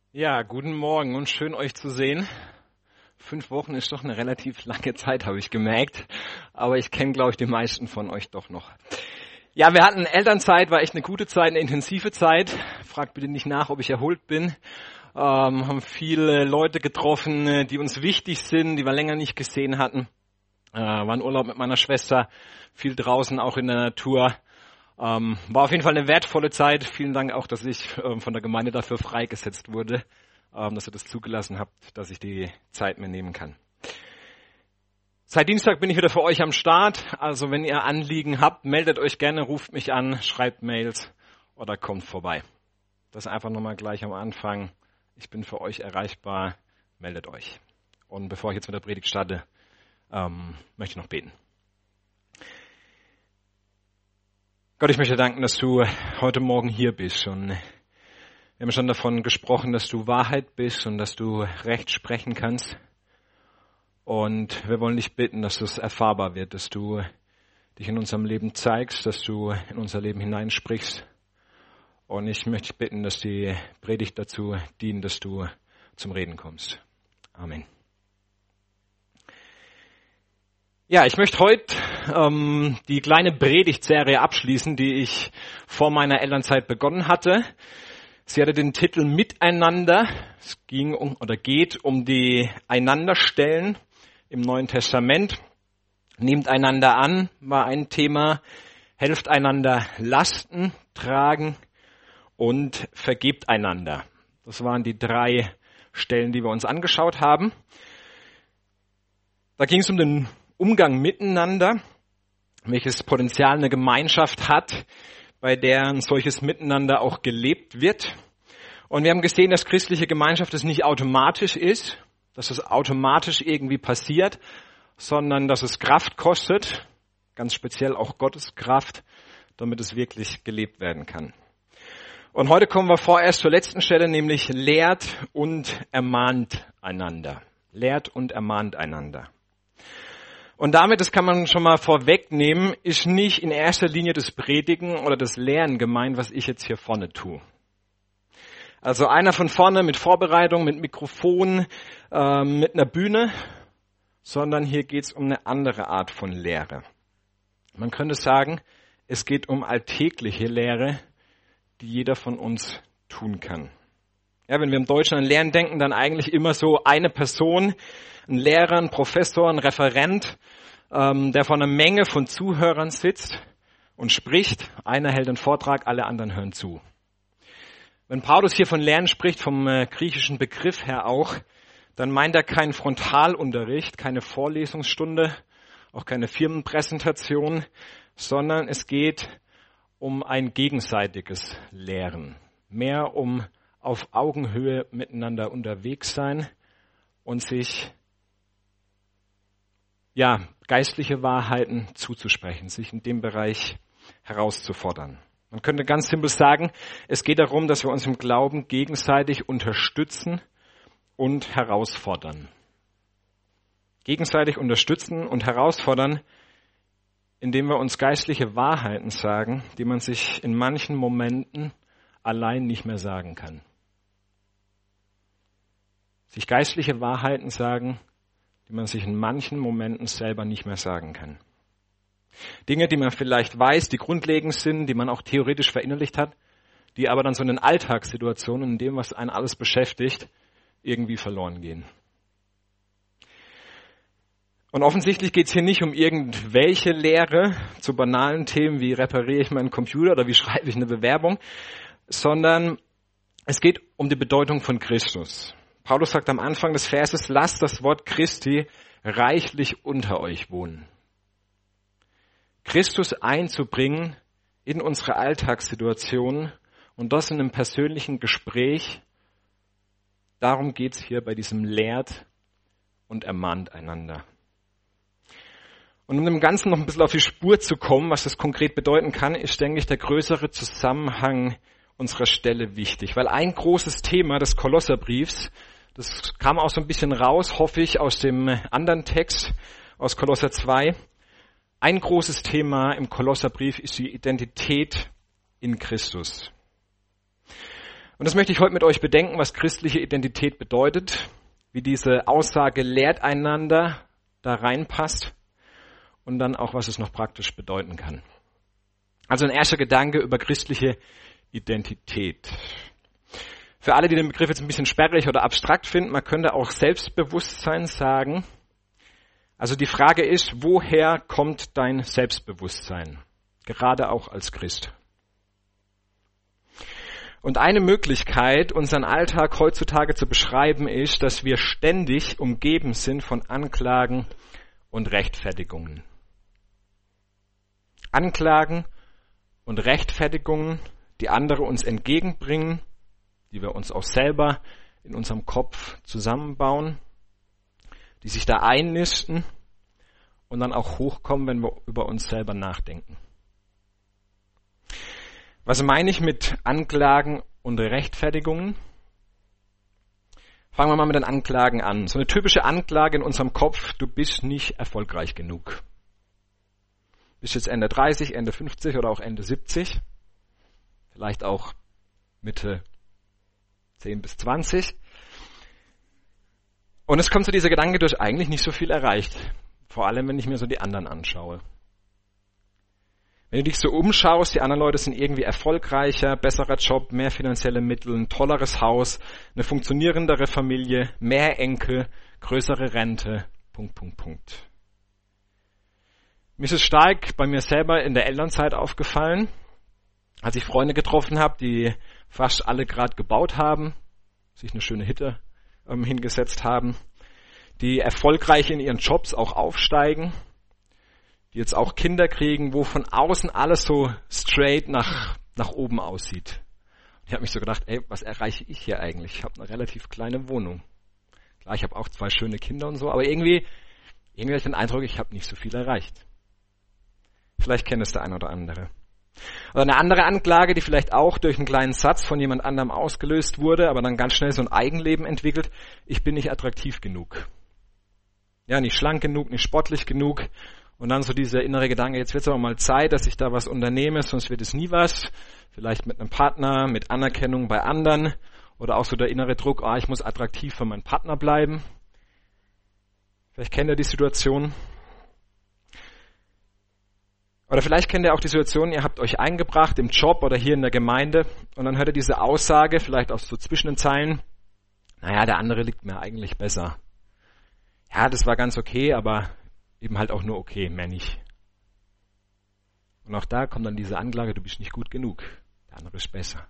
Ja, guten Morgen und schön euch zu sehen. 5 Wochen ist doch eine relativ lange Zeit, habe ich gemerkt. Aber ich kenne, glaube ich, die meisten von euch doch noch. Ja, wir hatten Elternzeit, war echt eine gute Zeit, eine intensive Zeit. Fragt bitte nicht nach, ob ich erholt bin. Haben viele Leute getroffen, die uns wichtig sind, die wir länger nicht gesehen hatten. War in Urlaub mit meiner Schwester, viel draußen, auch in der Natur. War auf jeden Fall eine wertvolle Zeit. Vielen Dank auch, dass ich von der Gemeinde dafür freigesetzt wurde, dass ihr das zugelassen habt, dass ich die Zeit mir nehmen kann. Seit Dienstag bin ich wieder für euch am Start. Also wenn ihr Anliegen habt, meldet euch gerne, ruft mich an, schreibt Mails oder kommt vorbei. Das einfach nochmal gleich am Anfang. Ich bin für euch erreichbar, meldet euch. Und bevor ich jetzt mit der Predigt starte, möchte ich noch beten. Gott, ich möchte danken, dass du heute Morgen hier bist. Und wir haben schon davon gesprochen, dass du Wahrheit bist und dass du Recht sprechen kannst. Und wir wollen dich bitten, dass es erfahrbar wird, dass du dich in unserem Leben zeigst, dass du in unser Leben hineinsprichst. Und ich möchte dich bitten, dass die Predigt dazu dient, dass du zum Reden kommst. Amen. Ja, ich möchte heute die kleine Predigtserie abschließen, die ich vor meiner Elternzeit begonnen hatte. Sie hatte den Titel Miteinander. Es geht um die Einanderstellen im Neuen Testament. Nehmt einander an, war ein Thema. Helft einander Lasten tragen und vergebt einander. Das waren die 3 Stellen, die wir uns angeschaut haben. Da ging es um den Umgang miteinander, welches Potenzial eine Gemeinschaft hat, bei der ein solches Miteinander auch gelebt wird. Und wir haben gesehen, dass christliche Gemeinschaft es nicht automatisch ist, dass es automatisch irgendwie passiert, sondern dass es Kraft kostet, ganz speziell auch Gottes Kraft, damit es wirklich gelebt werden kann. Und heute kommen wir vorerst zur letzten Stelle, nämlich lehrt und ermahnt einander. Lehrt und ermahnt einander. Und damit, das kann man schon mal vorwegnehmen, ist nicht in erster Linie das Predigen oder das Lehren gemeint, was ich jetzt hier vorne tue. Also einer von vorne mit Vorbereitung, mit Mikrofon, mit einer Bühne, sondern hier geht es um eine andere Art von Lehre. Man könnte sagen, es geht um alltägliche Lehre, die jeder von uns tun kann. Ja, wenn wir im Deutschen an Lehren denken, dann eigentlich immer so eine Person, ein Lehrer, ein Professor, ein Referent, der vor einer Menge von Zuhörern sitzt und spricht. Einer hält einen Vortrag, alle anderen hören zu. Wenn Paulus hier von Lernen spricht, vom griechischen Begriff her auch, dann meint er keinen Frontalunterricht, keine Vorlesungsstunde, auch keine Firmenpräsentation, sondern es geht um ein gegenseitiges Lehren. Mehr um auf Augenhöhe miteinander unterwegs sein und sich geistliche Wahrheiten zuzusprechen, sich in dem Bereich herauszufordern. Man könnte ganz simpel sagen, es geht darum, dass wir uns im Glauben gegenseitig unterstützen und herausfordern. Gegenseitig unterstützen und herausfordern, indem wir uns geistliche Wahrheiten sagen, die man sich in manchen Momenten allein nicht mehr sagen kann. Sich geistliche Wahrheiten sagen, die man sich in manchen Momenten selber nicht mehr sagen kann. Dinge, die man vielleicht weiß, die grundlegend sind, die man auch theoretisch verinnerlicht hat, die aber dann so in den Alltagssituationen, in dem, was einen alles beschäftigt, irgendwie verloren gehen. Und offensichtlich geht es hier nicht um irgendwelche Lehre zu banalen Themen wie repariere ich meinen Computer oder wie schreibe ich eine Bewerbung, sondern es geht um die Bedeutung von Christus. Paulus sagt am Anfang des Verses, lasst das Wort Christi reichlich unter euch wohnen. Christus einzubringen in unsere Alltagssituation und das in einem persönlichen Gespräch, darum geht es hier bei diesem Lehrt und ermahnt einander. Und um dem Ganzen noch ein bisschen auf die Spur zu kommen, was das konkret bedeuten kann, ist, denke ich, der größere Zusammenhang unserer Stelle wichtig. Weil ein großes Thema des Kolosserbriefs, das kam auch so ein bisschen raus, hoffe ich, aus dem anderen Text, aus Kolosser 2. Ein großes Thema im Kolosserbrief ist die Identität in Christus. Und das möchte ich heute mit euch bedenken, was christliche Identität bedeutet, wie diese Aussage lehrt einander da reinpasst und dann auch, was es noch praktisch bedeuten kann. Also ein erster Gedanke über christliche Identität. Für alle, die den Begriff jetzt ein bisschen sperrig oder abstrakt finden, man könnte auch Selbstbewusstsein sagen. Also die Frage ist, woher kommt dein Selbstbewusstsein? Gerade auch als Christ. Und eine Möglichkeit, unseren Alltag heutzutage zu beschreiben, ist, dass wir ständig umgeben sind von Anklagen und Rechtfertigungen. Anklagen und Rechtfertigungen, die andere uns entgegenbringen, die wir uns auch selber in unserem Kopf zusammenbauen, die sich da einnisten und dann auch hochkommen, wenn wir über uns selber nachdenken. Was meine ich mit Anklagen und Rechtfertigungen? Fangen wir mal mit den Anklagen an. So eine typische Anklage in unserem Kopf: Du bist nicht erfolgreich genug. Bist jetzt Ende 30, Ende 50 oder auch Ende 70. Vielleicht auch Mitte 10 bis 20. Und es kommt so dieser Gedanke, du hast eigentlich nicht so viel erreicht. Vor allem, wenn ich mir so die anderen anschaue. Wenn du dich so umschaust, die anderen Leute sind irgendwie erfolgreicher, besserer Job, mehr finanzielle Mittel, ein tolleres Haus, eine funktionierendere Familie, mehr Enkel, größere Rente, ... Mir ist es stark bei mir selber in der Elternzeit aufgefallen, als ich Freunde getroffen habe, die fast alle gerade gebaut haben, sich eine schöne Hütte hingesetzt haben, die erfolgreich in ihren Jobs auch aufsteigen, die jetzt auch Kinder kriegen, wo von außen alles so straight nach oben aussieht. Ich habe mich so gedacht, was erreiche ich hier eigentlich? Ich habe eine relativ kleine Wohnung. Klar, ich habe auch 2 schöne Kinder und so, aber irgendwie habe ich den Eindruck, ich habe nicht so viel erreicht. Vielleicht kennt es der eine oder andere. Oder eine andere Anklage, die vielleicht auch durch einen kleinen Satz von jemand anderem ausgelöst wurde, aber dann ganz schnell so ein Eigenleben entwickelt: Ich bin nicht attraktiv genug. Ja, nicht schlank genug, nicht sportlich genug. Und dann so dieser innere Gedanke, jetzt wird es aber mal Zeit, dass ich da was unternehme, sonst wird es nie was. Vielleicht mit einem Partner, mit Anerkennung bei anderen. Oder auch so der innere Druck, ich muss attraktiv für meinen Partner bleiben. Vielleicht kennt ihr die Situation. Oder vielleicht kennt ihr auch die Situation, ihr habt euch eingebracht im Job oder hier in der Gemeinde und dann hört ihr diese Aussage, vielleicht auch so zwischen den Zeilen: Der andere liegt mir eigentlich besser. Ja, das war ganz okay, aber eben halt auch nur okay, mehr nicht. Und auch da kommt dann diese Anklage, du bist nicht gut genug, der andere ist besser.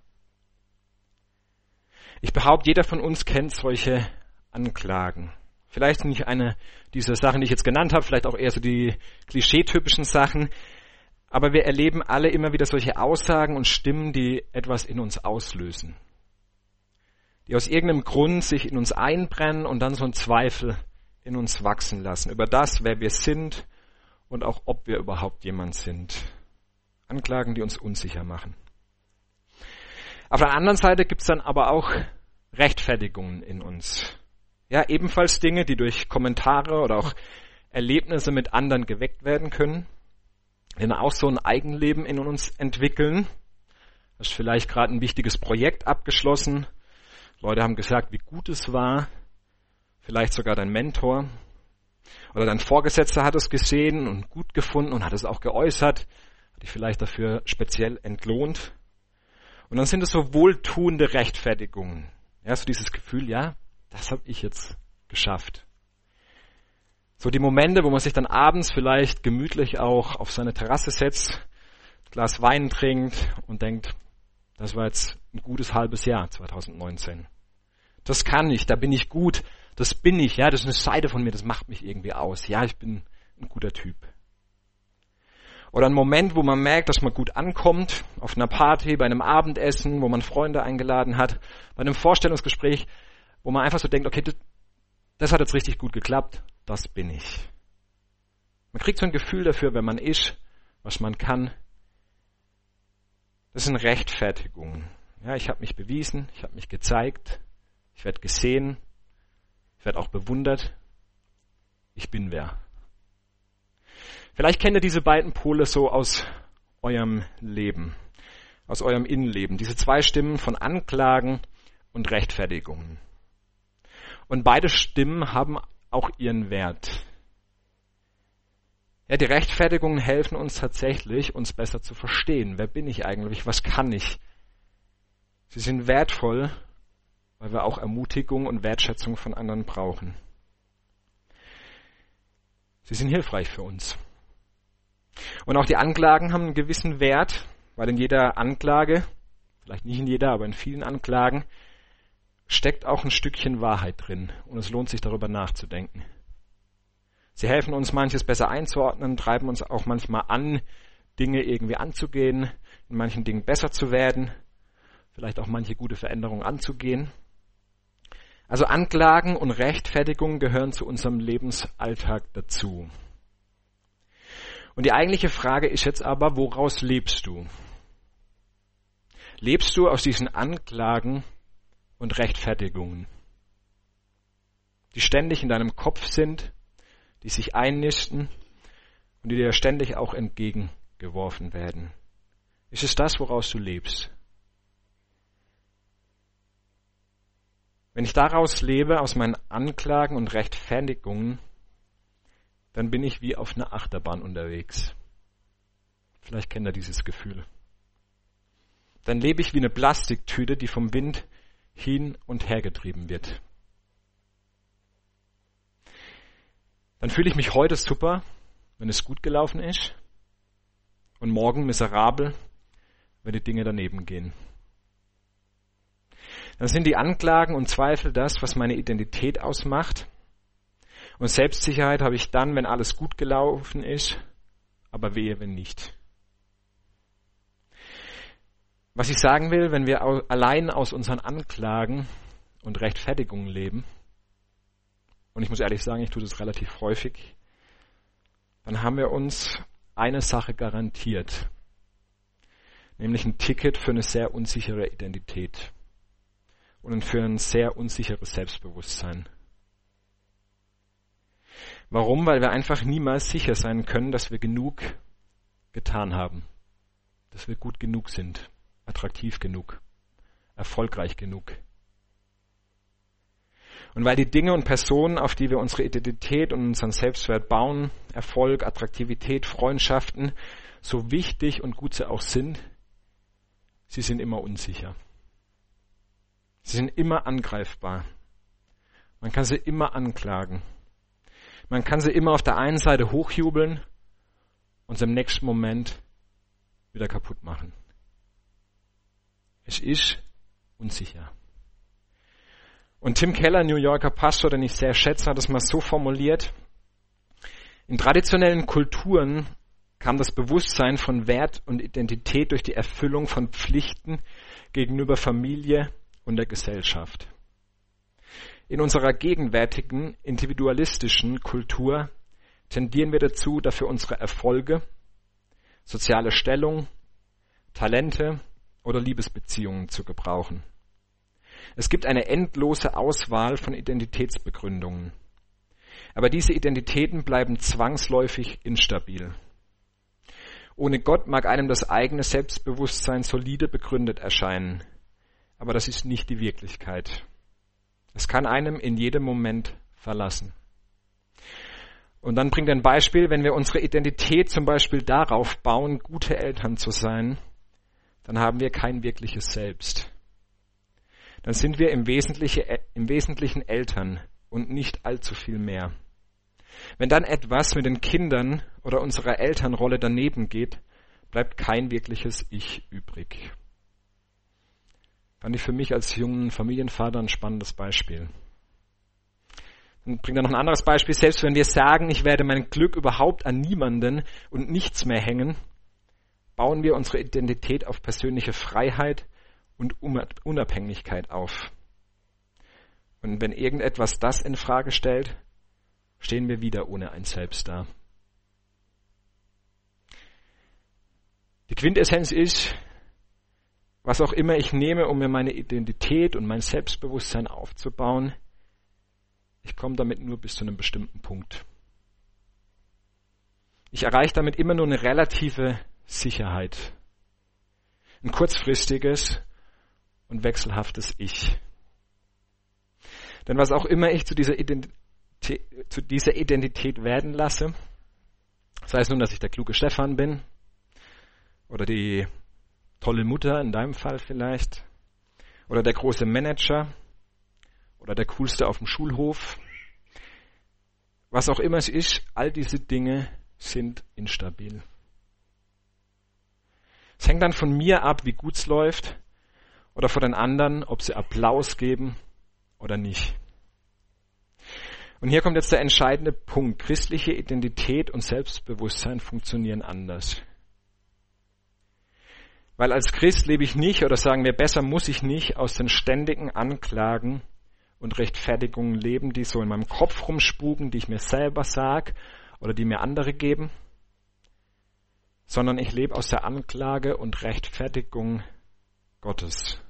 Ich behaupte, jeder von uns kennt solche Anklagen. Vielleicht nicht eine dieser Sachen, die ich jetzt genannt habe, vielleicht auch eher so die klischeetypischen Sachen, aber wir erleben alle immer wieder solche Aussagen und Stimmen, die etwas in uns auslösen. Die aus irgendeinem Grund sich in uns einbrennen und dann so einen Zweifel in uns wachsen lassen über das, wer wir sind und auch ob wir überhaupt jemand sind. Anklagen, die uns unsicher machen. Auf der anderen Seite gibt es dann aber auch Rechtfertigungen in uns. Ja, ebenfalls Dinge, die durch Kommentare oder auch Erlebnisse mit anderen geweckt werden können, die dann auch so ein Eigenleben in uns entwickeln. Du hast vielleicht gerade ein wichtiges Projekt abgeschlossen. Leute haben gesagt, wie gut es war. Vielleicht sogar dein Mentor oder dein Vorgesetzter hat es gesehen und gut gefunden und hat es auch geäußert, hat dich vielleicht dafür speziell entlohnt. Und dann sind es so wohltuende Rechtfertigungen. Ja, so dieses Gefühl, ja, das habe ich jetzt geschafft. So die Momente, wo man sich dann abends vielleicht gemütlich auch auf seine Terrasse setzt, ein Glas Wein trinkt und denkt, das war jetzt ein gutes halbes Jahr 2019. Das kann ich, da bin ich gut. Das bin ich, ja, das ist eine Seite von mir, das macht mich irgendwie aus. Ja, ich bin ein guter Typ. Oder ein Moment, wo man merkt, dass man gut ankommt, auf einer Party, bei einem Abendessen, wo man Freunde eingeladen hat, bei einem Vorstellungsgespräch, wo man einfach so denkt, okay, das hat jetzt richtig gut geklappt, das bin ich. Man kriegt so ein Gefühl dafür, wer man ist, was man kann. Das sind Rechtfertigungen. Ja, ich habe mich bewiesen, ich habe mich gezeigt, ich werde gesehen, ich werde auch bewundert. Ich bin wer. Vielleicht kennt ihr diese beiden Pole so aus eurem Leben. aus eurem Innenleben. Diese zwei Stimmen von Anklagen und Rechtfertigungen. Und beide Stimmen haben auch ihren Wert. Ja, die Rechtfertigungen helfen uns tatsächlich, uns besser zu verstehen. Wer bin ich eigentlich? Was kann ich? Sie sind wertvoll, weil wir auch Ermutigung und Wertschätzung von anderen brauchen. Sie sind hilfreich für uns. Und auch die Anklagen haben einen gewissen Wert, weil in jeder Anklage, vielleicht nicht in jeder, aber in vielen Anklagen, steckt auch ein Stückchen Wahrheit drin. Und es lohnt sich, darüber nachzudenken. Sie helfen uns, manches besser einzuordnen, treiben uns auch manchmal an, Dinge irgendwie anzugehen, in manchen Dingen besser zu werden, vielleicht auch manche gute Veränderungen anzugehen. Also Anklagen und Rechtfertigungen gehören zu unserem Lebensalltag dazu. Und die eigentliche Frage ist jetzt aber, woraus lebst du? Lebst du aus diesen Anklagen und Rechtfertigungen, die ständig in deinem Kopf sind, die sich einnisten und die dir ständig auch entgegengeworfen werden? Ist es das, woraus du lebst? Wenn ich daraus lebe, aus meinen Anklagen und Rechtfertigungen, dann bin ich wie auf einer Achterbahn unterwegs. Vielleicht kennt ihr dieses Gefühl. Dann lebe ich wie eine Plastiktüte, die vom Wind hin und her getrieben wird. Dann fühle ich mich heute super, wenn es gut gelaufen ist, und morgen miserabel, wenn die Dinge daneben gehen. Dann sind die Anklagen und Zweifel das, was meine Identität ausmacht. Und Selbstsicherheit habe ich dann, wenn alles gut gelaufen ist, aber wehe, wenn nicht. Was ich sagen will, wenn wir allein aus unseren Anklagen und Rechtfertigungen leben, und ich muss ehrlich sagen, ich tue das relativ häufig, dann haben wir uns eine Sache garantiert, nämlich ein Ticket für eine sehr unsichere Identität und für ein sehr unsicheres Selbstbewusstsein. Warum? Weil wir einfach niemals sicher sein können, dass wir genug getan haben, dass wir gut genug sind, attraktiv genug, erfolgreich genug. Und weil die Dinge und Personen, auf die wir unsere Identität und unseren Selbstwert bauen, Erfolg, Attraktivität, Freundschaften, so wichtig und gut sie auch sind, sie sind immer unsicher. Sie sind immer angreifbar. Man kann sie immer anklagen. Man kann sie immer auf der einen Seite hochjubeln und im nächsten Moment wieder kaputt machen. Es ist unsicher. Und Tim Keller, New Yorker Pastor, den ich sehr schätze, hat es mal so formuliert: In traditionellen Kulturen kam das Bewusstsein von Wert und Identität durch die Erfüllung von Pflichten gegenüber Familie und der Gesellschaft. In unserer gegenwärtigen, individualistischen Kultur tendieren wir dazu, dafür unsere Erfolge, soziale Stellung, Talente oder Liebesbeziehungen zu gebrauchen. Es gibt eine endlose Auswahl von Identitätsbegründungen. Aber diese Identitäten bleiben zwangsläufig instabil. Ohne Gott mag einem das eigene Selbstbewusstsein solide begründet erscheinen. Aber das ist nicht die Wirklichkeit. Es kann einem in jedem Moment verlassen. Und dann bringt er ein Beispiel: Wenn wir unsere Identität zum Beispiel darauf bauen, gute Eltern zu sein, dann haben wir kein wirkliches Selbst. Dann sind wir im Wesentlichen Eltern und nicht allzu viel mehr. Wenn dann etwas mit den Kindern oder unserer Elternrolle daneben geht, bleibt kein wirkliches Ich übrig. Fand ich für mich als jungen Familienvater ein spannendes Beispiel. Dann bringt er noch ein anderes Beispiel: Selbst wenn wir sagen, ich werde mein Glück überhaupt an niemanden und nichts mehr hängen, bauen wir unsere Identität auf persönliche Freiheit und Unabhängigkeit auf. Und wenn irgendetwas das in Frage stellt, stehen wir wieder ohne ein Selbst da. Die Quintessenz ist: Was auch immer ich nehme, um mir meine Identität und mein Selbstbewusstsein aufzubauen, ich komme damit nur bis zu einem bestimmten Punkt. Ich erreiche damit immer nur eine relative Sicherheit. ein kurzfristiges und wechselhaftes Ich. Denn was auch immer ich zu dieser Identität werden lasse, sei es nun, dass ich der kluge Stefan bin oder die tolle Mutter, in deinem Fall vielleicht, oder der große Manager oder der coolste auf dem Schulhof, was auch immer es ist, all diese Dinge sind instabil. Es hängt dann von mir ab, wie gut es läuft, oder von den anderen, ob sie Applaus geben oder nicht. Und hier kommt jetzt der entscheidende Punkt. Christliche Identität und Selbstbewusstsein funktionieren anders. Weil als Christ lebe ich nicht, oder sagen wir besser, muss ich nicht aus den ständigen Anklagen und Rechtfertigungen leben, die so in meinem Kopf rumspuken, die ich mir selber sage oder die mir andere geben, sondern ich lebe aus der Anklage und Rechtfertigung Gottes.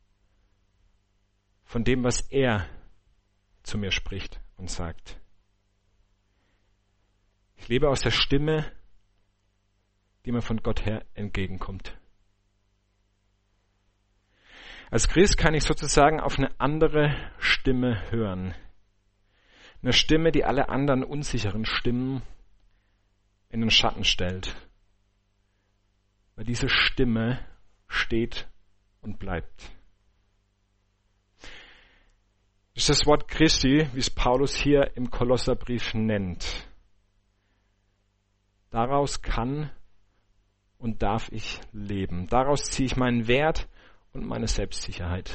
Von dem, was er zu mir spricht und sagt. Ich lebe aus der Stimme, die mir von Gott her entgegenkommt. Als Christ kann ich sozusagen auf eine andere Stimme hören. Eine Stimme, die alle anderen unsicheren Stimmen in den Schatten stellt. Weil diese Stimme steht und bleibt. Das ist das Wort Christi, wie es Paulus hier im Kolosserbrief nennt. Daraus kann und darf ich leben. Daraus ziehe ich meinen Wert und meine Selbstsicherheit.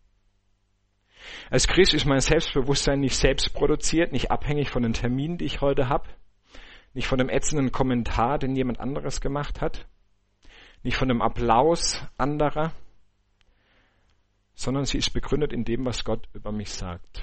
Als Christ ist mein Selbstbewusstsein nicht selbst produziert, nicht abhängig von den Terminen, die ich heute habe, nicht von dem ätzenden Kommentar, den jemand anderes gemacht hat, nicht von dem Applaus anderer, sondern sie ist begründet in dem, was Gott über mich sagt.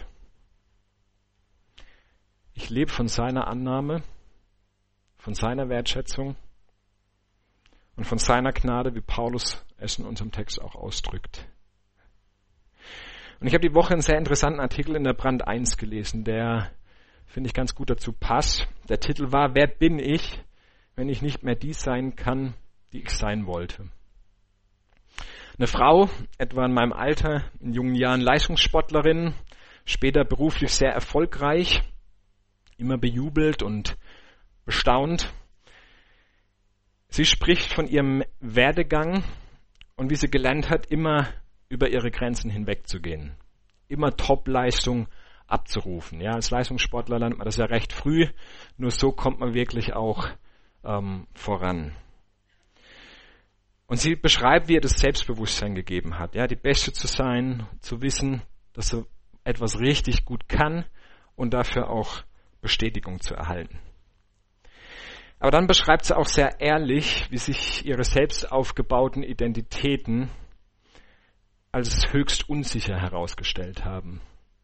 Ich lebe von seiner Annahme, von seiner Wertschätzung und von seiner Gnade, wie Paulus es in unserem Text auch ausdrückt. Und ich habe die Woche einen sehr interessanten Artikel in der Brand 1 gelesen, der, finde ich, ganz gut dazu passt. Der Titel war, wer bin ich, wenn ich nicht mehr die sein kann, die ich sein wollte? Eine Frau, etwa in meinem Alter, in jungen Jahren Leistungssportlerin, später beruflich sehr erfolgreich, immer bejubelt und bestaunt. Sie spricht von ihrem Werdegang und wie sie gelernt hat, immer über ihre Grenzen hinwegzugehen. Immer Top-Leistung abzurufen. Ja, als Leistungssportler lernt man das ja recht früh, nur so kommt man wirklich auch voran. Und sie beschreibt, wie ihr das Selbstbewusstsein gegeben hat, ja, die Beste zu sein, zu wissen, dass sie etwas richtig gut kann und dafür auch Bestätigung zu erhalten. Aber dann beschreibt sie auch sehr ehrlich, wie sich ihre selbst aufgebauten Identitäten als höchst unsicher herausgestellt haben.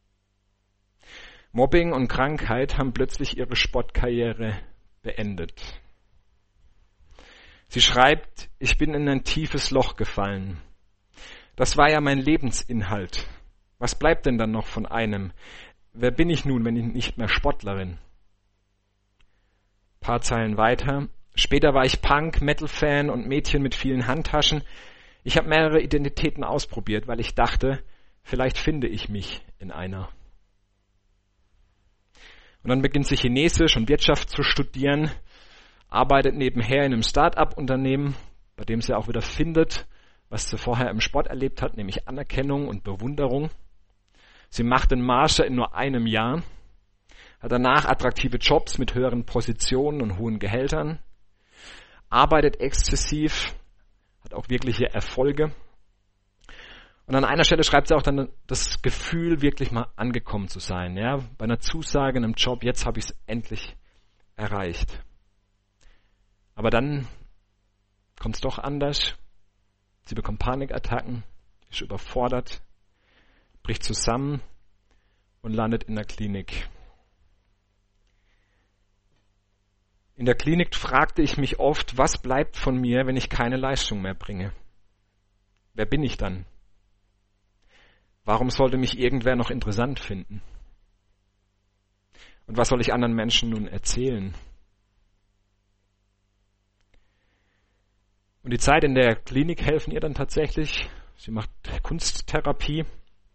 Mobbing und Krankheit haben plötzlich ihre Sportkarriere beendet. Sie schreibt, ich bin in ein tiefes Loch gefallen. Das war ja mein Lebensinhalt. Was bleibt denn dann noch von einem? Wer bin ich nun, wenn ich nicht mehr Sportlerin? Ein paar Zeilen weiter. Später war ich Punk, Metal-Fan und Mädchen mit vielen Handtaschen. Ich habe mehrere Identitäten ausprobiert, weil ich dachte, vielleicht finde ich mich in einer. Und dann beginnt sie Chinesisch und Wirtschaft zu studieren, arbeitet nebenher in einem Start-up-Unternehmen, bei dem sie auch wieder findet, was sie vorher im Sport erlebt hat, nämlich Anerkennung und Bewunderung. Sie macht den Master in nur einem Jahr, hat danach attraktive Jobs mit höheren Positionen und hohen Gehältern, arbeitet exzessiv, hat auch wirkliche Erfolge. Und an einer Stelle schreibt sie auch dann das Gefühl, wirklich mal angekommen zu sein. Ja? Bei einer Zusage in einem Job, jetzt habe ich es endlich erreicht. Aber dann kommt es doch anders. Sie bekommt Panikattacken, ist überfordert, bricht zusammen und landet in der Klinik. In der Klinik fragte ich mich oft, was bleibt von mir, wenn ich keine Leistung mehr bringe? Wer bin ich dann? Warum sollte mich irgendwer noch interessant finden? Und was soll ich anderen Menschen nun erzählen? Und die Zeit in der Klinik helfen ihr dann tatsächlich. Sie macht Kunsttherapie.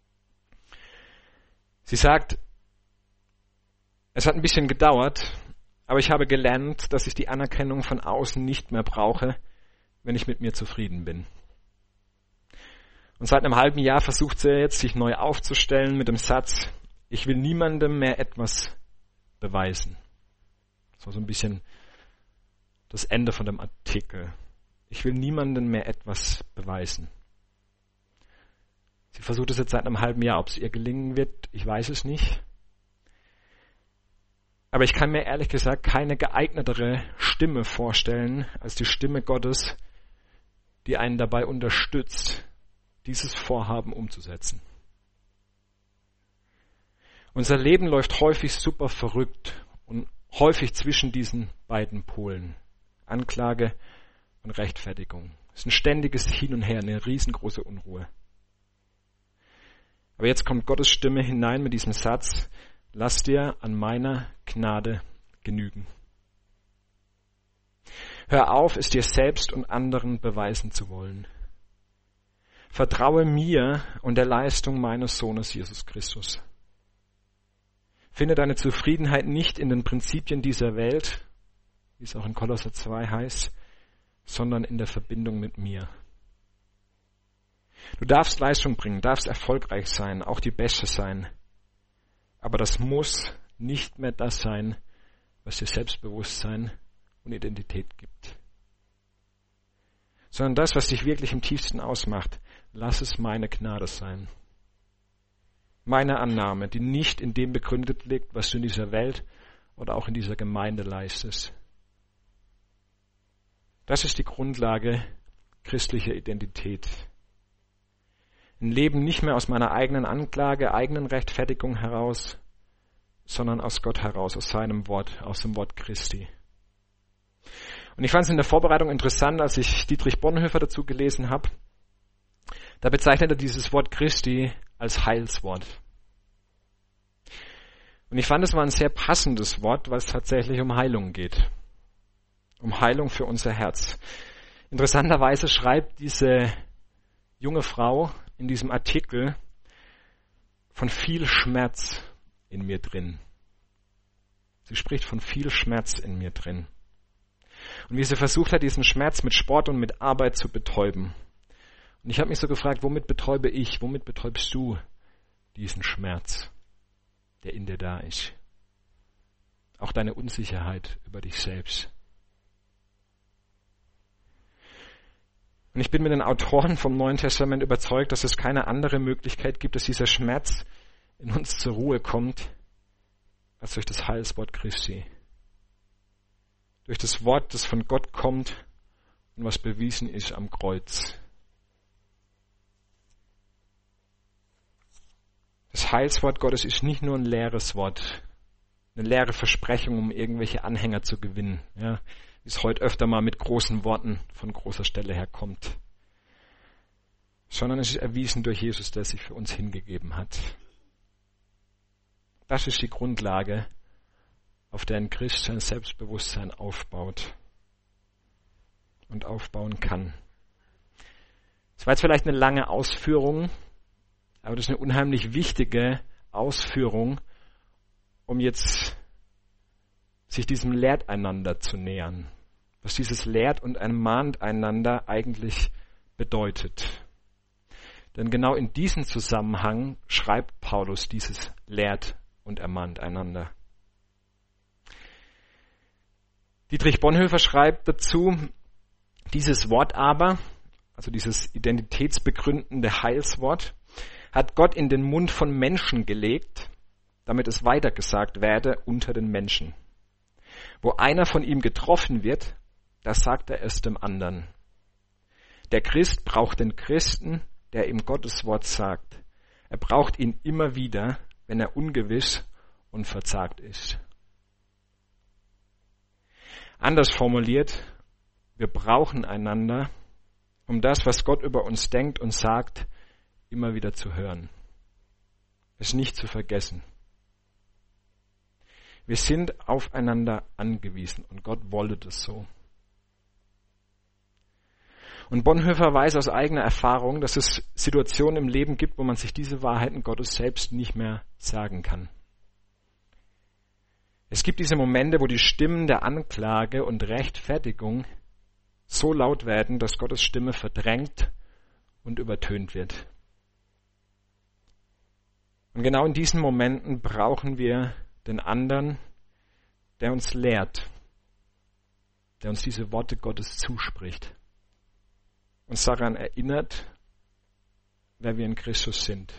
Sie sagt, es hat ein bisschen gedauert, aber ich habe gelernt, dass ich die Anerkennung von außen nicht mehr brauche, wenn ich mit mir zufrieden bin. Und seit einem halben Jahr versucht sie jetzt, sich neu aufzustellen mit dem Satz, ich will niemandem mehr etwas beweisen. Das war so ein bisschen das Ende von dem Artikel. Ich will niemandem mehr etwas beweisen. Sie versucht es jetzt seit einem halben Jahr. Ob es ihr gelingen wird, ich weiß es nicht. Aber ich kann mir ehrlich gesagt keine geeignetere Stimme vorstellen als die Stimme Gottes, die einen dabei unterstützt, dieses Vorhaben umzusetzen. Unser Leben läuft häufig super verrückt und häufig zwischen diesen beiden Polen. Anklage und Rechtfertigung. Es ist ein ständiges Hin und Her, eine riesengroße Unruhe. Aber jetzt kommt Gottes Stimme hinein mit diesem Satz, lass dir an meiner Gnade genügen. Hör auf, es dir selbst und anderen beweisen zu wollen. Vertraue mir und der Leistung meines Sohnes Jesus Christus. Finde deine Zufriedenheit nicht in den Prinzipien dieser Welt, wie es auch in Kolosser 2 heißt, sondern in der Verbindung mit mir. Du darfst Leistung bringen, darfst erfolgreich sein, auch die Beste sein. Aber das muss nicht mehr das sein, was dir Selbstbewusstsein und Identität gibt. Sondern das, was dich wirklich im tiefsten ausmacht, lass es meine Gnade sein. Meine Annahme, die nicht in dem begründet liegt, was du in dieser Welt oder auch in dieser Gemeinde leistest. Das ist die Grundlage christlicher Identität. Ein Leben nicht mehr aus meiner eigenen Anklage, eigenen Rechtfertigung heraus, sondern aus Gott heraus, aus seinem Wort, aus dem Wort Christi. Und ich fand es in der Vorbereitung interessant, als ich Dietrich Bonhoeffer dazu gelesen habe. Da bezeichnet er dieses Wort Christi als Heilswort. Und ich fand, es war ein sehr passendes Wort, weil es tatsächlich um Heilung geht. Um Heilung für unser Herz. Interessanterweise schreibt diese junge Frau in diesem Artikel von viel Schmerz in mir drin. Sie spricht von viel Schmerz in mir drin. Und wie sie versucht hat, diesen Schmerz mit Sport und mit Arbeit zu betäuben. Und ich habe mich so gefragt, womit betäube ich, womit betäubst du diesen Schmerz, der in dir da ist? Auch deine Unsicherheit über dich selbst. Und ich bin mit den Autoren vom Neuen Testament überzeugt, dass es keine andere Möglichkeit gibt, dass dieser Schmerz in uns zur Ruhe kommt, als durch das Heilswort Christi. Durch das Wort, das von Gott kommt und was bewiesen ist am Kreuz. Das Heilswort Gottes ist nicht nur ein leeres Wort, eine leere Versprechung, um irgendwelche Anhänger zu gewinnen, ja, wie es heute öfter mal mit großen Worten von großer Stelle her kommt, sondern es ist erwiesen durch Jesus, der sich für uns hingegeben hat. Das ist die Grundlage, auf der ein Christ sein Selbstbewusstsein aufbaut und aufbauen kann. Das war jetzt vielleicht eine lange Ausführung, aber das ist eine unheimlich wichtige Ausführung, um jetzt sich diesem Lehrt einander zu nähern. Was dieses Lehrt und ermahnt einander eigentlich bedeutet. Denn genau in diesem Zusammenhang schreibt Paulus dieses Lehrt und ermahnt einander. Dietrich Bonhoeffer schreibt dazu, dieses Wort aber, also dieses identitätsbegründende Heilswort, hat Gott in den Mund von Menschen gelegt, damit es weitergesagt werde unter den Menschen. Wo einer von ihm getroffen wird, da sagt er es dem anderen. Der Christ braucht den Christen, der ihm Gottes Wort sagt. Er braucht ihn immer wieder, wenn er ungewiss und verzagt ist. Anders formuliert, wir brauchen einander, um das, was Gott über uns denkt und sagt, immer wieder zu hören. Es nicht zu vergessen. Wir sind aufeinander angewiesen und Gott wollte das so. Und Bonhoeffer weiß aus eigener Erfahrung, dass es Situationen im Leben gibt, wo man sich diese Wahrheiten Gottes selbst nicht mehr sagen kann. Es gibt diese Momente, wo die Stimmen der Anklage und Rechtfertigung so laut werden, dass Gottes Stimme verdrängt und übertönt wird. Und genau in diesen Momenten brauchen wir den anderen, der uns lehrt, der uns diese Worte Gottes zuspricht, uns daran erinnert, wer wir in Christus sind.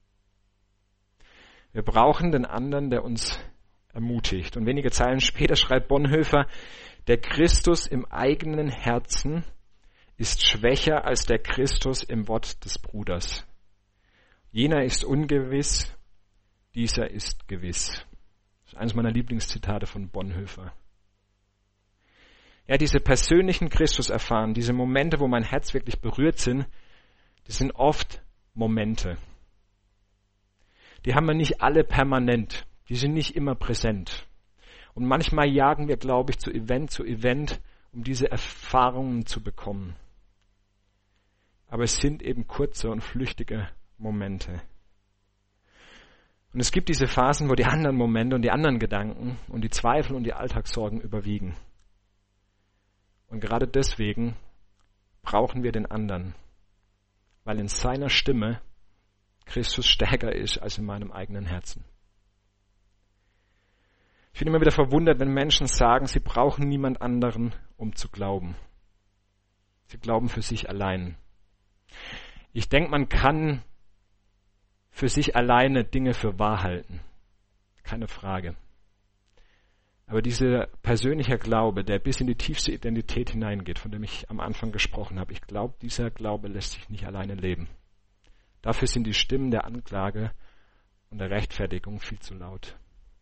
Wir brauchen den anderen, der uns ermutigt. Und wenige Zeilen später schreibt Bonhoeffer, der Christus im eigenen Herzen ist schwächer als der Christus im Wort des Bruders. Jener ist ungewiss, dieser ist gewiss. Das ist eines meiner Lieblingszitate von Bonhoeffer. Ja, diese persönlichen Christus-Erfahrungen, diese Momente, wo mein Herz wirklich berührt sind, das sind oft Momente. Die haben wir nicht alle permanent. Die sind nicht immer präsent. Und manchmal jagen wir, glaube ich, zu Event, um diese Erfahrungen zu bekommen. Aber es sind eben kurze und flüchtige Momente. Und es gibt diese Phasen, wo die anderen Momente und die anderen Gedanken und die Zweifel und die Alltagssorgen überwiegen. Und gerade deswegen brauchen wir den anderen, weil in seiner Stimme Christus stärker ist als in meinem eigenen Herzen. Ich bin immer wieder verwundert, wenn Menschen sagen, sie brauchen niemand anderen, um zu glauben. Sie glauben für sich allein. Ich denke, man kann für sich alleine Dinge für wahr halten. Keine Frage. Aber dieser persönliche Glaube, der bis in die tiefste Identität hineingeht, von dem ich am Anfang gesprochen habe, ich glaube, dieser Glaube lässt sich nicht alleine leben. Dafür sind die Stimmen der Anklage und der Rechtfertigung viel zu laut.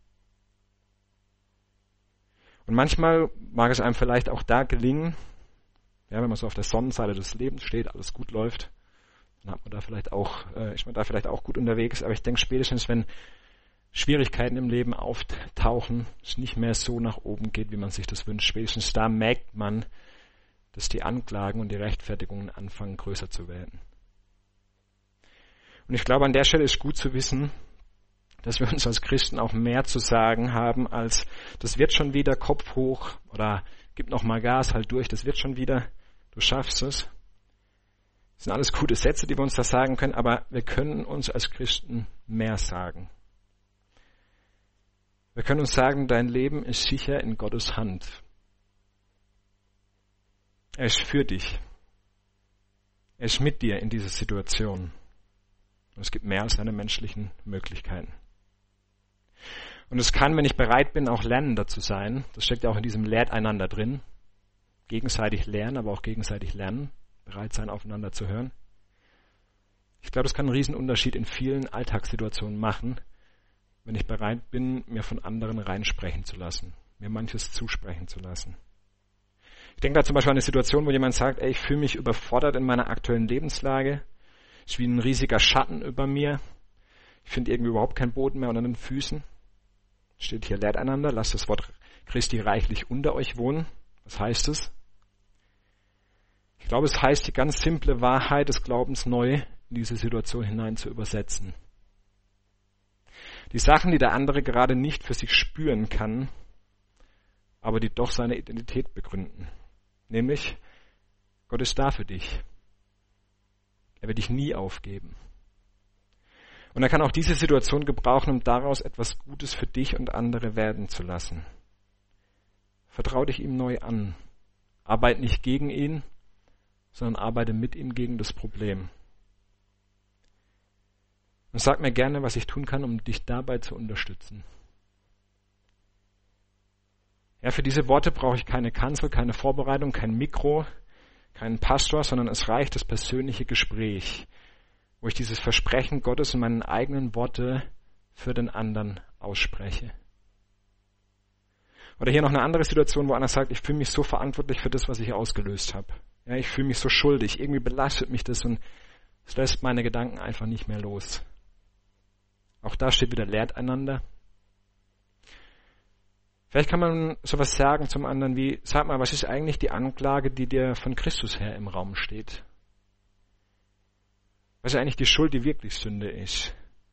Und manchmal mag es einem vielleicht auch da gelingen, ja, wenn man so auf der Sonnenseite des Lebens steht, alles gut läuft, dann ist man da vielleicht auch gut unterwegs. Aber ich denke, spätestens wenn Schwierigkeiten im Leben auftauchen, es nicht mehr so nach oben geht, wie man sich das wünscht, spätestens da merkt man, dass die Anklagen und die Rechtfertigungen anfangen größer zu werden. Und ich glaube, an der Stelle ist gut zu wissen, dass wir uns als Christen auch mehr zu sagen haben, als das wird schon wieder, Kopf hoch oder gib noch mal Gas, halt durch, das wird schon wieder, du schaffst es. Das sind alles gute Sätze, die wir uns da sagen können, aber wir können uns als Christen mehr sagen. Wir können uns sagen, dein Leben ist sicher in Gottes Hand. Er ist für dich. Er ist mit dir in dieser Situation. Und es gibt mehr als seine menschlichen Möglichkeiten. Und es kann, wenn ich bereit bin, auch lernender zu sein. Das steckt ja auch in diesem Lehrt einander drin. Gegenseitig lernen, aber auch gegenseitig lernen. Bereit sein, aufeinander zu hören. Ich glaube, das kann einen Riesenunterschied in vielen Alltagssituationen machen, wenn ich bereit bin, mir von anderen reinsprechen zu lassen. Mir manches zusprechen zu lassen. Ich denke da zum Beispiel an eine Situation, wo jemand sagt, ich fühle mich überfordert in meiner aktuellen Lebenslage. Es ist wie ein riesiger Schatten über mir. Ich finde irgendwie überhaupt keinen Boden mehr unter den Füßen. Steht hier, lehrt einander, lasst das Wort Christi reichlich unter euch wohnen. Was heißt es? Ich glaube, es heißt, die ganz simple Wahrheit des Glaubens neu in diese Situation hinein zu übersetzen. Die Sachen, die der andere gerade nicht für sich spüren kann, aber die doch seine Identität begründen. Nämlich, Gott ist da für dich. Er wird dich nie aufgeben. Und er kann auch diese Situation gebrauchen, um daraus etwas Gutes für dich und andere werden zu lassen. Vertrau dich ihm neu an. Arbeite nicht gegen ihn, sondern arbeite mit ihm gegen das Problem. Und sag mir gerne, was ich tun kann, um dich dabei zu unterstützen. Ja, für diese Worte brauche ich keine Kanzel, keine Vorbereitung, kein Mikro, keinen Pastor, sondern es reicht das persönliche Gespräch, wo ich dieses Versprechen Gottes in meinen eigenen Worte für den anderen ausspreche. Oder hier noch eine andere Situation, wo einer sagt, ich fühle mich so verantwortlich für das, was ich ausgelöst habe. Ja, ich fühle mich so schuldig, irgendwie belastet mich das und es lässt meine Gedanken einfach nicht mehr los. Auch da steht wieder, lehrt einander. Vielleicht kann man sowas sagen zum anderen wie, sag mal, was ist eigentlich die Anklage, die dir von Christus her im Raum steht? Was ist eigentlich die Schuld, die wirklich Sünde ist?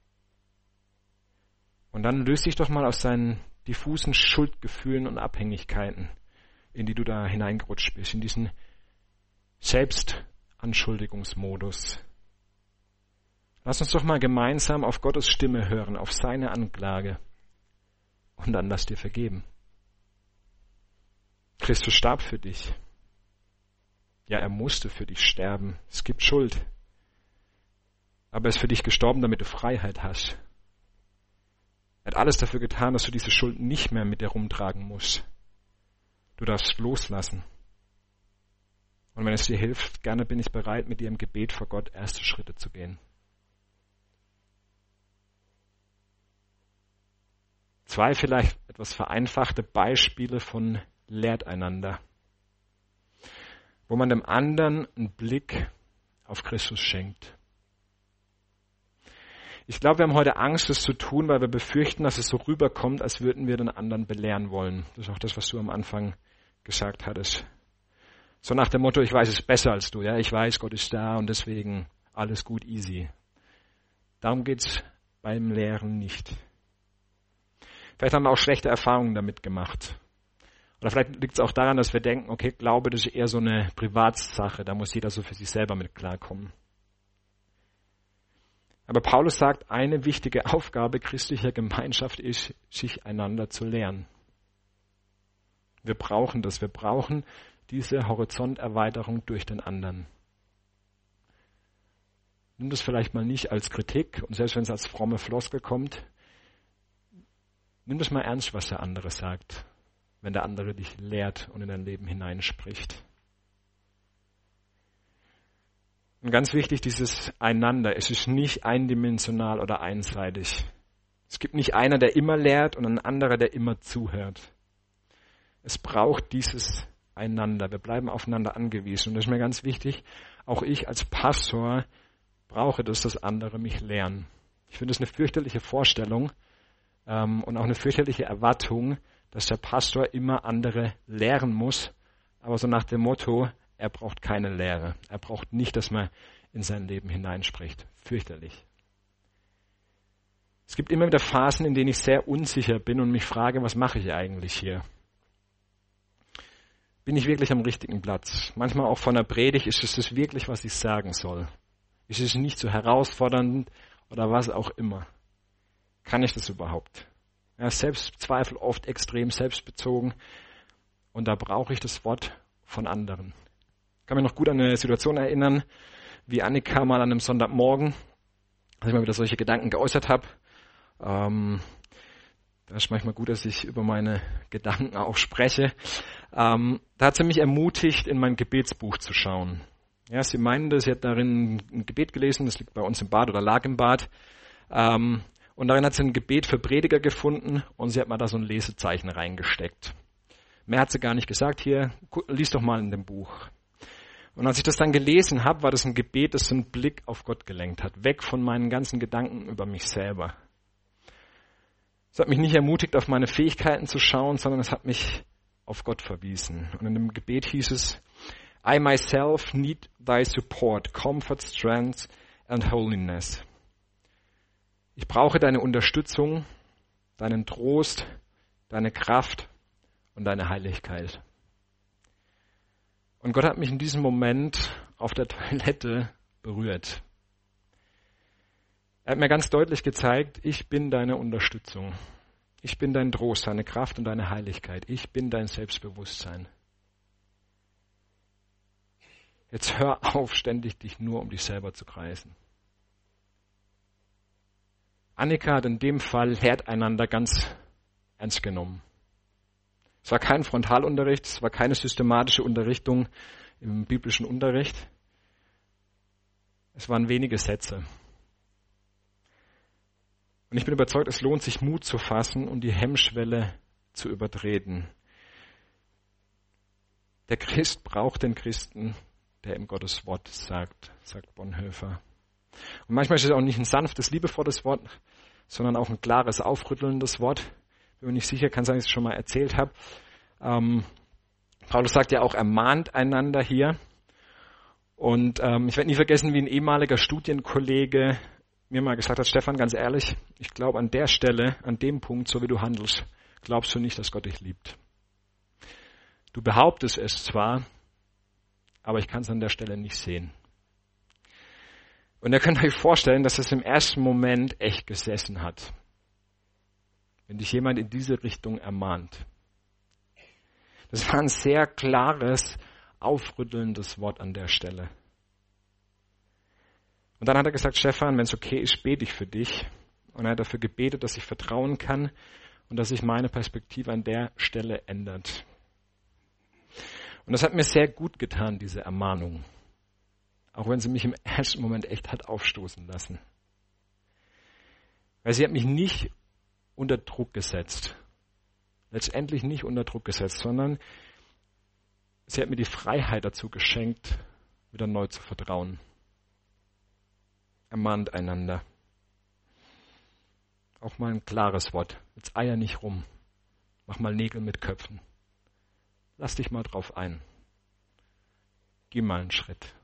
Und dann löst dich doch mal aus deinen diffusen Schuldgefühlen und Abhängigkeiten, in die du da hineingerutscht bist, in diesen Selbstanschuldigungsmodus. Lass uns doch mal gemeinsam auf Gottes Stimme hören, auf seine Anklage. Und dann lass dir vergeben. Christus starb für dich. Ja, er musste für dich sterben. Es gibt Schuld. Aber er ist für dich gestorben, damit du Freiheit hast. Er hat alles dafür getan, dass du diese Schuld nicht mehr mit dir rumtragen musst. Du darfst loslassen. Und wenn es dir hilft, gerne bin ich bereit, mit dir im Gebet vor Gott erste Schritte zu gehen. 2 vielleicht etwas vereinfachte Beispiele von lehrt einander, wo man dem anderen einen Blick auf Christus schenkt. Ich glaube, wir haben heute Angst, das zu tun, weil wir befürchten, dass es so rüberkommt, als würden wir den anderen belehren wollen. Das ist auch das, was du am Anfang gesagt hattest. So nach dem Motto, ich weiß es besser als du. Ja, ich weiß, Gott ist da und deswegen alles gut, easy. Darum geht's beim Lehren nicht. Vielleicht haben wir auch schlechte Erfahrungen damit gemacht. Oder vielleicht liegt es auch daran, dass wir denken, okay, Glaube, das ist eher so eine Privatsache, da muss jeder so für sich selber mit klarkommen. Aber Paulus sagt, eine wichtige Aufgabe christlicher Gemeinschaft ist, sich einander zu lehren. Wir brauchen das, wir brauchen diese Horizonterweiterung durch den anderen. Nimm das vielleicht mal nicht als Kritik und selbst wenn es als fromme Floskel kommt, nimm das mal ernst, was der andere sagt, wenn der andere dich lehrt und in dein Leben hineinspricht. Und ganz wichtig, dieses Einander. Es ist nicht eindimensional oder einseitig. Es gibt nicht einer, der immer lehrt und ein anderer, der immer zuhört. Es braucht dieses Einander. Wir bleiben aufeinander angewiesen. Und das ist mir ganz wichtig. Auch ich als Pastor brauche das, dass andere mich lehren. Ich finde es eine fürchterliche Vorstellung und auch eine fürchterliche Erwartung, dass der Pastor immer andere lehren muss. Aber so nach dem Motto, er braucht keine Lehre. Er braucht nicht, dass man in sein Leben hineinspricht. Fürchterlich. Es gibt immer wieder Phasen, in denen ich sehr unsicher bin und mich frage, was mache ich eigentlich hier? Bin ich wirklich am richtigen Platz? Manchmal auch von der Predigt, ist es das wirklich, was ich sagen soll? Ist es nicht so herausfordernd oder was auch immer? Kann ich das überhaupt? Ja, Selbstzweifel oft extrem selbstbezogen und da brauche ich das Wort von anderen. Ich kann mich noch gut an eine Situation erinnern, wie Annika mal an einem Sonntagmorgen, als ich mal wieder solche Gedanken geäußert habe. Da ist manchmal gut, dass ich über meine Gedanken auch spreche. Da hat sie mich ermutigt, in mein Gebetsbuch zu schauen. Ja, sie meinte, sie hat darin ein Gebet gelesen, das liegt bei uns im Bad oder lag im Bad. Und darin hat sie ein Gebet für Prediger gefunden und sie hat mal da so ein Lesezeichen reingesteckt. Mehr hat sie gar nicht gesagt. Hier, lies doch mal in dem Buch. Und als ich das dann gelesen habe, war das ein Gebet, das einen Blick auf Gott gelenkt hat. Weg von meinen ganzen Gedanken über mich selber. Es hat mich nicht ermutigt, auf meine Fähigkeiten zu schauen, sondern es hat mich auf Gott verwiesen. Und in dem Gebet hieß es, I myself need thy support, comfort, strength and holiness. Ich brauche deine Unterstützung, deinen Trost, deine Kraft und deine Heiligkeit. Und Gott hat mich in diesem Moment auf der Toilette berührt. Er hat mir ganz deutlich gezeigt, ich bin deine Unterstützung. Ich bin dein Trost, deine Kraft und deine Heiligkeit. Ich bin dein Selbstbewusstsein. Jetzt hör auf, ständig dich nur um dich selber zu kreisen. Annika hat in dem Fall lehrt einander ganz ernst genommen. Es war kein Frontalunterricht, es war keine systematische Unterrichtung im biblischen Unterricht. Es waren wenige Sätze. Und ich bin überzeugt, es lohnt sich, Mut zu fassen und die Hemmschwelle zu übertreten. Der Christ braucht den Christen, der ihm Gottes Wort sagt Bonhoeffer. Und manchmal ist es auch nicht ein sanftes, liebevolles Wort, sondern auch ein klares, aufrüttelndes Wort. bin mir nicht sicher, kann sein, dass ich es schon mal erzählt habe. Paulus sagt ja auch, ermahnt einander hier. Und ich werde nie vergessen, wie ein ehemaliger Studienkollege mir mal gesagt hat, Stefan, ganz ehrlich, ich glaube an der Stelle, an dem Punkt, so wie du handelst, glaubst du nicht, dass Gott dich liebt. Du behauptest es zwar, aber ich kann es an der Stelle nicht sehen. Und ihr könnt euch vorstellen, dass es im ersten Moment echt gesessen hat, wenn dich jemand in diese Richtung ermahnt. Das war ein sehr klares, aufrüttelndes Wort an der Stelle. Und dann hat er gesagt, Stefan, wenn es okay ist, bete ich für dich. Und er hat dafür gebetet, dass ich vertrauen kann und dass sich meine Perspektive an der Stelle ändert. Und das hat mir sehr gut getan, diese Ermahnung. Auch wenn sie mich im ersten Moment echt hat aufstoßen lassen. Weil sie hat mich nicht unter Druck gesetzt. Letztendlich nicht unter Druck gesetzt, sondern sie hat mir die Freiheit dazu geschenkt, wieder neu zu vertrauen. Ermahnt einander. Auch mal ein klares Wort. Jetzt eier nicht rum. Mach mal Nägel mit Köpfen. Lass dich mal drauf ein. Geh mal einen Schritt.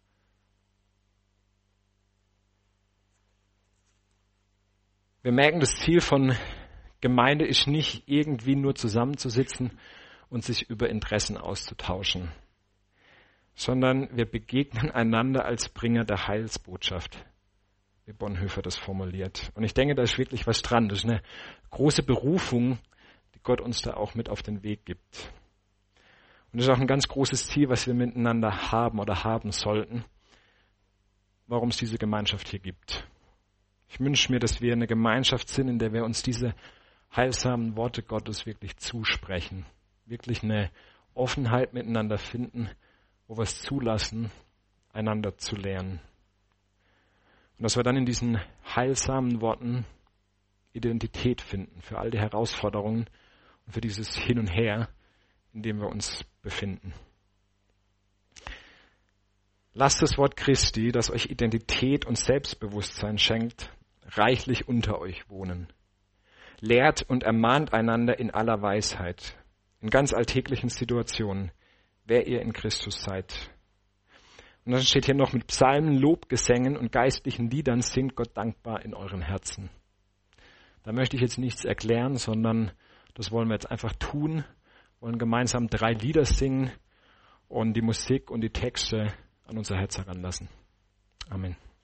Wir merken, das Ziel von Gemeinde ist nicht irgendwie nur zusammenzusitzen und sich über Interessen auszutauschen, sondern wir begegnen einander als Bringer der Heilsbotschaft, wie Bonhoeffer das formuliert. Und ich denke, da ist wirklich was dran. Das ist eine große Berufung, die Gott uns da auch mit auf den Weg gibt. Und das ist auch ein ganz großes Ziel, was wir miteinander haben oder haben sollten, warum es diese Gemeinschaft hier gibt. Ich wünsche mir, dass wir eine Gemeinschaft sind, in der wir uns diese heilsamen Worte Gottes wirklich zusprechen. Wirklich eine Offenheit miteinander finden, wo wir es zulassen, einander zu lernen. Und dass wir dann in diesen heilsamen Worten Identität finden für all die Herausforderungen und für dieses Hin und Her, in dem wir uns befinden. Lasst das Wort Christi, das euch Identität und Selbstbewusstsein schenkt, reichlich unter euch wohnen. Lehrt und ermahnt einander in aller Weisheit, in ganz alltäglichen Situationen, wer ihr in Christus seid. Und dann steht hier noch, mit Psalmen, Lobgesängen und geistlichen Liedern singt Gott dankbar in euren Herzen. Da möchte ich jetzt nichts erklären, sondern das wollen wir jetzt einfach tun, wollen gemeinsam 3 Lieder singen und die Musik und die Texte an unser Herz heranlassen. Amen.